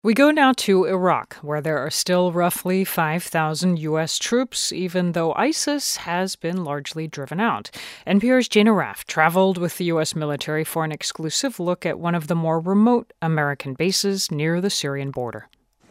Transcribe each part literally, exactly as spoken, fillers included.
We go now to Iraq, where there are still roughly five thousand U S troops, even though ISIS has been largely driven out. N P R's Jane Arraf traveled with the U S military for an exclusive look at one of the more remote American bases near the Syrian border.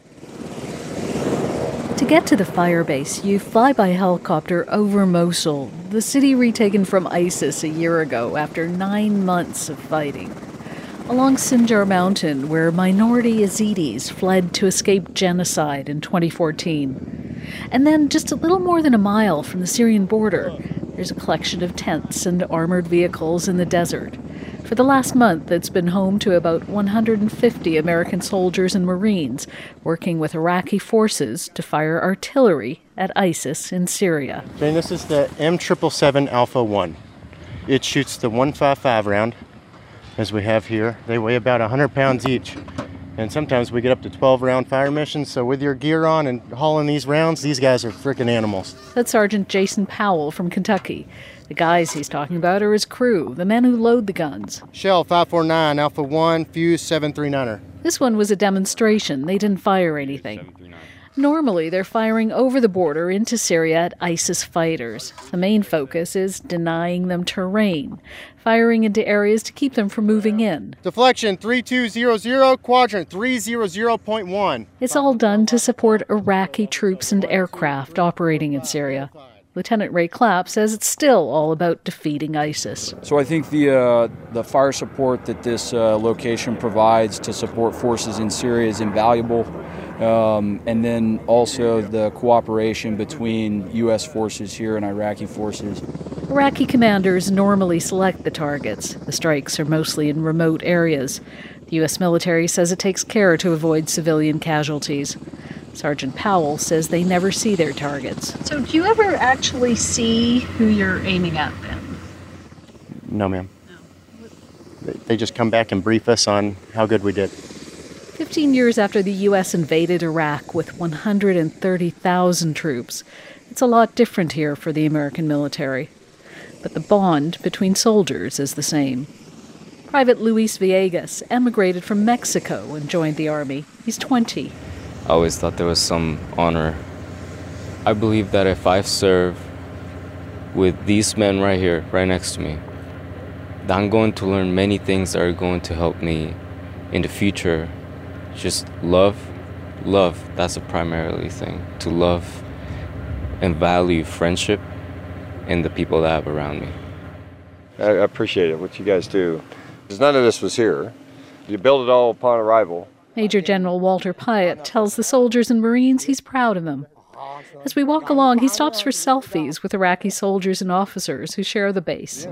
To get to the fire base, you fly by helicopter over Mosul, the city retaken from ISIS a year ago after nine months of fighting. Along Sinjar Mountain, where minority Yazidis fled to escape genocide in twenty fourteen. And then just a little more than a mile from the Syrian border, there's a collection of tents and armored vehicles in the desert. For the last month, it's been home to about one hundred fifty American soldiers and Marines working with Iraqi forces to fire artillery at ISIS in Syria. Jane, this is the M seven seven Alpha one. It shoots the one fifty-five round, as we have here. They weigh about one hundred pounds each. And sometimes we get up to twelve round fire missions, so with your gear on and hauling these rounds, these guys are freaking animals. That's Sergeant Jason Powell from Kentucky. The guys he's talking about are his crew, the men who load the guns. Shell five forty-nine, Alpha one, Fuse seven thirty-niner. This one was a demonstration. They didn't fire anything. Normally, they're firing over the border into Syria at ISIS fighters. The main focus is denying them terrain, firing into areas to keep them from moving in. Deflection three two zero zero, quadrant three hundred point one. It's all done to support Iraqi troops and aircraft operating in Syria. Lieutenant Ray Clapp says it's still all about defeating ISIS. So I think the uh, the fire support that this uh, location provides to support forces in Syria is invaluable. Um, and then also the cooperation between U S forces here and Iraqi forces. Iraqi commanders normally select the targets. The strikes are mostly in remote areas. The U S military says it takes care to avoid civilian casualties. Sergeant Powell says they never see their targets. So do you ever actually see who you're aiming at then? No, ma'am. No. They just come back and brief us on how good we did. Fifteen years after the U S invaded Iraq with one hundred thirty thousand troops, it's a lot different here for the American military. But the bond between soldiers is the same. Private Luis Villegas emigrated from Mexico and joined the Army. He's twenty. I always thought there was some honor. I believe that if I serve with these men right here, right next to me, that I'm going to learn many things that are going to help me in the future. Just love, love, that's the primarily thing. To love and value friendship and the people that I have around me. I appreciate it, what you guys do. Because none of this was here. You build it all upon arrival. Major General Walter Pyatt tells the soldiers and Marines he's proud of them. As we walk along, he stops for selfies with Iraqi soldiers and officers who share the base.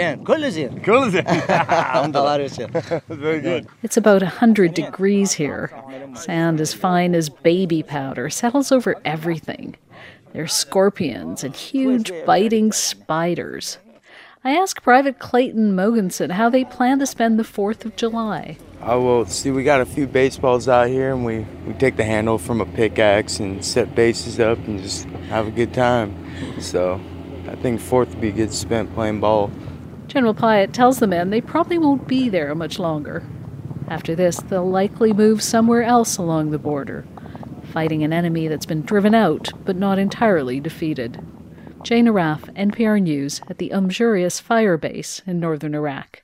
Very good. It's about one hundred degrees here. Sand as fine as baby powder settles over everything. There's scorpions and huge biting spiders. I ask Private Clayton Mogensen how they plan to spend the fourth of July. Oh, well, see, we got a few baseballs out here, and we, we take the handle from a pickaxe and set bases up and just have a good time. So I think fourth would be good spent playing ball. General Pyatt tells the men they probably won't be there much longer. After this, they'll likely move somewhere else along the border, fighting an enemy that's been driven out but not entirely defeated. Jane Arraf, N P R News, at the Umjurias Fire Base in northern Iraq.